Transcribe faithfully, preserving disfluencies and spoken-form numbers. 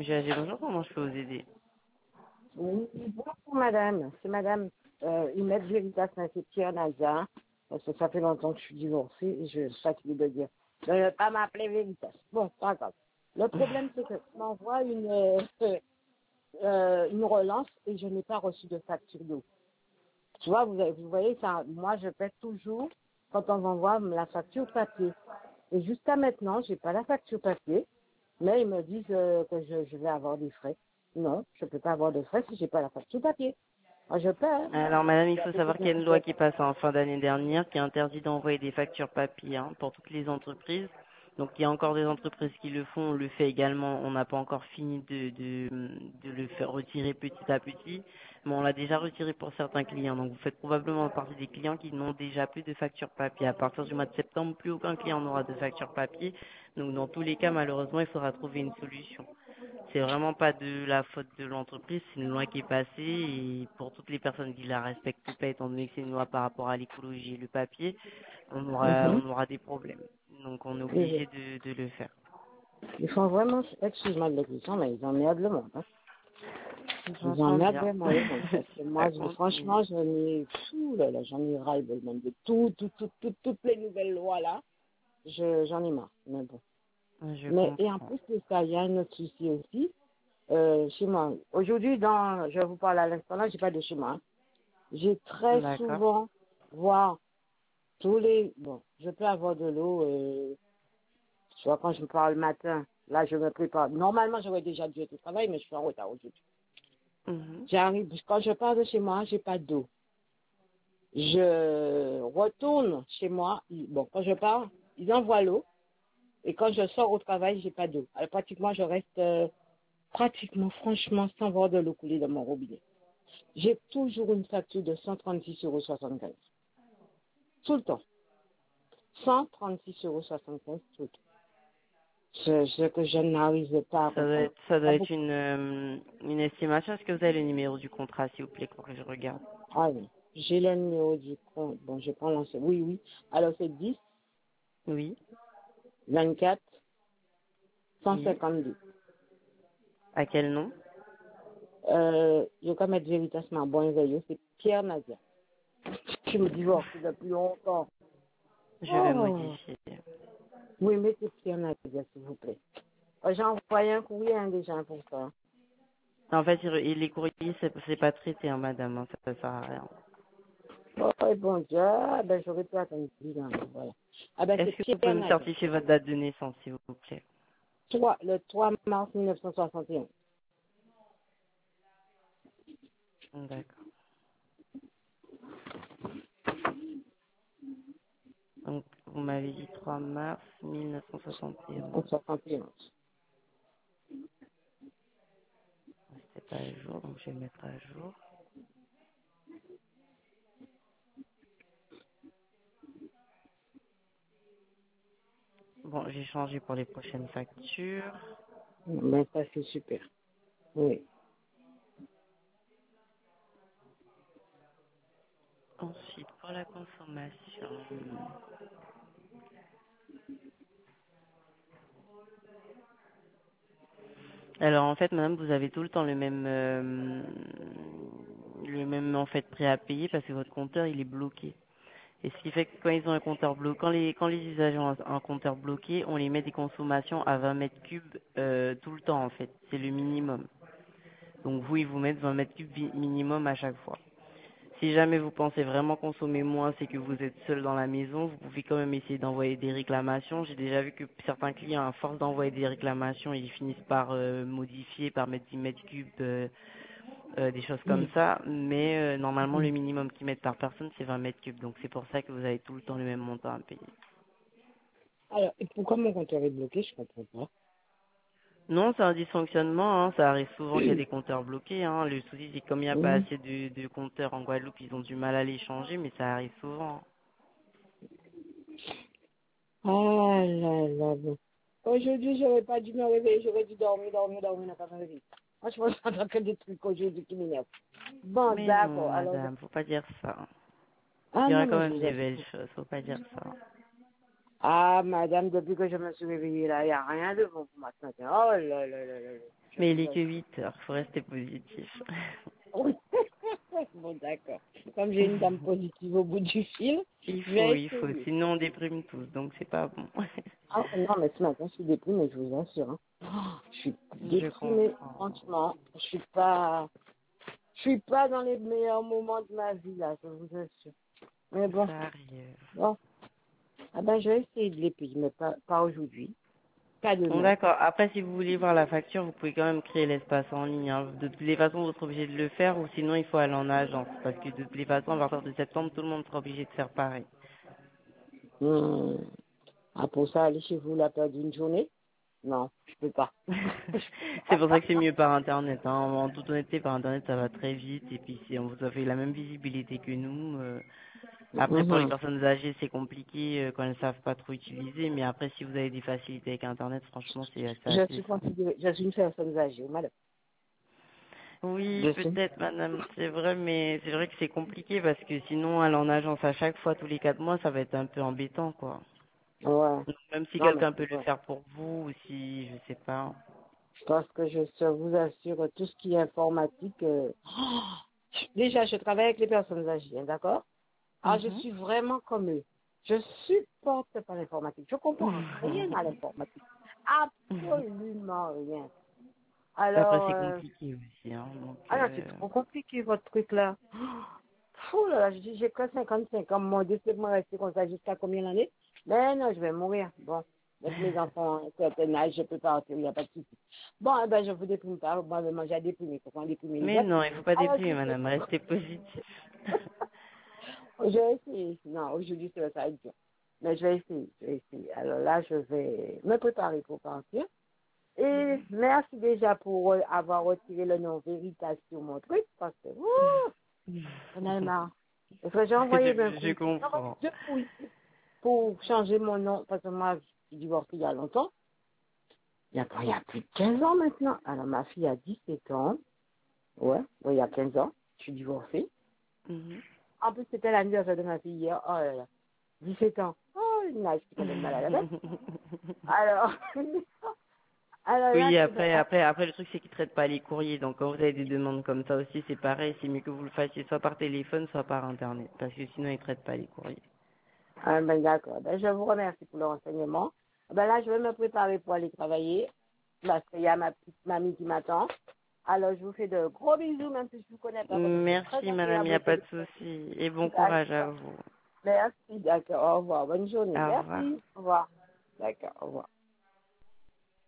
G A G, bonjour, comment je peux vous aider? Oui, bonjour madame. C'est madame euh, Inès Veritas, c'est Pierre Nazar. Parce que ça fait longtemps que je suis divorcée et je suis fatiguée de dire. Je ne vais pas m'appeler Veritas. Bon, pas grave. Le problème, c'est que je m'envoie une, euh, euh, une relance et je n'ai pas reçu de facture d'eau. Tu vois, vous, avez- vous voyez, ça, moi, je paie toujours quand on m'envoie la facture papier. Et jusqu'à maintenant, j'ai pas la facture papier, mais ils me disent euh, que je, je vais avoir des frais. Non, je peux pas avoir de frais si j'ai pas la facture papier. Moi, je paie. Hein. Alors, madame, il Il y a faut beaucoup savoir de qu'il y a gens une qui loi paient. qui passe en fin d'année dernière qui interdit d'envoyer des factures papier hein, pour toutes les entreprises. Donc, il y a encore des entreprises qui le font, on le fait également. On n'a pas encore fini de, de, de le faire retirer petit à petit, mais on l'a déjà retiré pour certains clients. Donc, vous faites probablement partie des clients qui n'ont déjà plus de factures papier. À partir du mois de septembre, plus aucun client n'aura de facture papier. Donc, dans tous les cas, malheureusement, il faudra trouver une solution. C'est vraiment pas de la faute de l'entreprise, c'est une loi qui est passée et pour toutes les personnes qui la respectent pas, étant donné que c'est une loi par rapport à l'écologie et le papier, on aura, Mhm. on aura des problèmes. Donc on est Ils, obligé de, de le faire. ils font vraiment, excuse-moi de l'expression, mais ils emmerdent le monde. Hein. Ils J'entends emmerdent bien. vraiment le monde. Parce que Ça moi, je, continue. franchement, j'en ai, fou, là, là, j'en ai ras le monde de tout, tout, tout, tout, toutes les nouvelles lois là. Je, j'en ai marre. Mais bon. Je Mais, et en comprends. plus de ça, il y a un autre souci aussi. Euh, chez moi. Aujourd'hui, dans, je vous parle à l'instant là, j'ai pas de chez moi. Hein. J'ai très D'accord. souvent, voire tous les, bon, je peux avoir de l'eau, euh, tu vois, quand je me parle le matin, là, je me prépare. Normalement, j'aurais déjà dû être au travail, mais je suis en retard aujourd'hui. Mhm. J'arrive, quand je pars de chez moi, j'ai pas d'eau. Je retourne chez moi, ils- bon, quand je pars, ils envoient l'eau, et quand je sors au travail, j'ai pas d'eau. Alors, pratiquement, je reste, euh, pratiquement, franchement, sans voir de l'eau couler dans mon robinet. J'ai toujours une facture de cent trente-six euros soixante-quinze. Tout le temps. cent trente-six euros soixante-quinze tout le temps. Ce, ce que je n'arrive pas à Ça doit comprendre. être, ça doit Pas être beaucoup. une, euh, une estimation. Est-ce que vous avez le numéro du contrat, s'il vous plaît, pour que je regarde? Ah oui. J'ai le numéro du compte. Bon, je prends l'ancien. Oui, oui. Alors, c'est dix, Oui, vingt-quatre, cent oui. cinquante-deux. À quel nom? Euh, je vais mettre véritablement bon éveillé. C'est Pierre Nadia. Je me divorce depuis longtemps. Je vais Oh. modifier. Oui, mais c'est Pierre Nadia, s'il vous plaît. Euh, J'ai envoyé un courrier hein, déjà pour ça. En fait, il- les courriers, c'est c'est pas traité, hein, madame, hein, ça, ça sert à rien. Oh, bon Dieu, ah, ben, j'aurais pu attendre dix ans, voilà. Ah ben, Est-ce c'est que vous pouvez Pierre me Nadia. certifier votre date de naissance, s'il vous plaît? Trois- le trois mars mille neuf cent soixante et un. D'accord. Donc, vous m'avez dit trois mars mille neuf cent soixante et onze. En soixante et un. C'était pas à jour, donc je vais mettre à jour. Bon, j'ai changé pour les prochaines factures. Ben, ça, c'est super. Oui. Ensuite, pour la consommation. Alors, en fait, madame, vous avez tout le temps le même, euh, le même, en fait, prêt à payer parce que votre compteur, il est bloqué. Et ce qui fait que quand ils ont un compteur bloqué, quand les, quand les usagers ont un, un compteur bloqué, on les met des consommations à vingt mètres cubes euh, tout le temps en fait. C'est le minimum. Donc vous, ils vous mettent vingt mètres cubes vi- minimum à chaque fois. Si jamais vous pensez vraiment consommer moins, c'est que vous êtes seul dans la maison, vous pouvez quand même essayer d'envoyer des réclamations. J'ai déjà vu que certains clients, à force d'envoyer des réclamations, ils finissent par euh, modifier, par mettre dix mètres cubes, euh, euh, des choses comme ça. Mais euh, normalement, le minimum qu'ils mettent par personne, c'est vingt mètres cubes. Donc c'est pour ça que vous avez tout le temps le même montant à payer. Alors, et pourquoi mon compteur est bloqué, je comprends pas. Non, c'est un dysfonctionnement, hein. Ça arrive souvent qu'il y a des compteurs bloqués, hein. Le souci, c'est que comme il n'y a pas Mhm. assez de, de compteurs en Guadeloupe, ils ont du mal à les changer, mais ça arrive souvent. Ah là là, bon. Aujourd'hui, j'aurais pas dû me réveiller, j'aurais dû dormir, dormir, dormir, n'a pas me réveiller. Franchement, je n'entends que des trucs aujourd'hui qui m'énervent. Bon, Mais non, d'accord, alors... madame, faut pas dire ça. Ah Il y aura non, quand mais je même vous des assure. belles choses, faut pas dire ça. Ah, madame, depuis que je me suis réveillée là, il n'y a rien de bon pour moi ce matin. Oh là là là là là. Je Mais il vous est que assure. huit heures, faut rester positif. Oui. Bon, d'accord. Comme j'ai une dame positive au bout du fil, Il je faut, vais il faut. essayer. Sinon, on déprime tous, donc c'est pas bon. Ah, non, mais ce matin, je suis déprimée, je vous assure. Hein. Oh, je suis Je déprimée, comprends. franchement. Je suis pas, je suis pas dans les meilleurs moments de ma vie, là, je vous assure. Mais bon, Ça arrive. bon. Ah ben, je vais essayer de les payer, mais pas, pas aujourd'hui, pas Bon, demain. d'accord. Après, si vous voulez voir la facture, vous pouvez quand même créer l'espace en ligne, hein. De toutes les façons, vous serez obligé de le faire, ou sinon, il faut aller en agence. Parce que de toutes les façons, à partir de septembre, tout le monde sera obligé de faire pareil. Hmm. Ah, pour ça, aller chez vous, la peur d'une journée? Non, je peux pas. C'est pour ça que c'est mieux par internet, hein. En toute honnêteté, par internet, ça va très vite, et puis si on vous avez la même visibilité que nous. euh, Après, pour les Mhm. personnes âgées, c'est compliqué euh, quand elles savent pas trop utiliser, mais après, si vous avez des facilités avec internet, franchement, c'est c'est Je assez suis simple. considérée, je suis une personne âgée, madame. Oui, Je suis. peut-être, madame, c'est vrai, mais c'est vrai que c'est compliqué parce que sinon, aller en agence à chaque fois, tous les quatre mois, ça va être un peu embêtant, quoi. Ouais. Donc, même si Non, mais quelqu'un peut c'est le vrai. faire pour vous, ou si, je sais pas. Parce que je je vous assure, tout ce qui est informatique, euh, déjà, je travaille avec les personnes âgées, hein, d'accord? Ah, je Mhm. suis vraiment comme eux. Je supporte pas l'informatique. Je comprends rien à l'informatique. Absolument rien. Après, Alors, c'est euh, compliqué aussi, hein, donc, ah non, c'est euh... trop compliqué, votre truc là. Fou là, là, je dis, j'ai que cinquante-cinq ans. Mon Dieu, c'est moi rester comme ça jusqu'à combien d'années? Ben non, je vais mourir. Bon, avec mes enfants, à un certain âge, je peux partir, il n'y a pas de souci. Bon, eh ben, je vous déprime pas. Moi, vraiment, j'ai déprimé. Faut qu'on déprime les mais autres. non, il faut pas Alors, déprimer, madame, restez positif. je vais essayer. Non, aujourd'hui, ça va être dur. Mais je vais essayer, je vais essayer. Alors là, je vais me préparer pour partir. Et merci déjà pour euh, avoir retiré le nom Veritas sur mon truc, parce que, ouh, j'en ai marre. Parce que j'ai envoyé d'un je, je coup, j'ai envoyé comprends. deux couilles pour changer mon nom, parce que moi, je suis divorcée il y a longtemps. Il y a, il y a plus de quinze ans maintenant. Alors, ma fille a dix-sept ans. Ouais, ouais, il y a quinze ans. Je suis divorcée. Mhm. En plus, c'était l'anniversaire de ma fille hier. Oh là là. dix-sept ans. Oh, une âge qui tombe mal à la tête. Alors, alors là, Oui, c'est vrai. après, après, après, le truc, c'est qu'ils traitent pas les courriers. Donc, quand vous avez des demandes comme ça aussi, c'est pareil. C'est mieux que vous le fassiez soit par téléphone, soit par Internet. Parce que sinon, ils traitent pas les courriers. Ah, ben, d'accord. Ben, je vous remercie pour le renseignement. Ben, là, je vais me préparer pour aller travailler parce qu'il y a ma petite mamie qui m'attend. Alors, je vous fais de gros bisous, même si je ne vous connais pas, parce que c'est très Merci, madame, il agréable n'y au a pas de téléphone. souci. Et bon courage à D'accord. vous. Merci, d'accord. Au revoir. Bonne journée. Au revoir. Merci. Au revoir.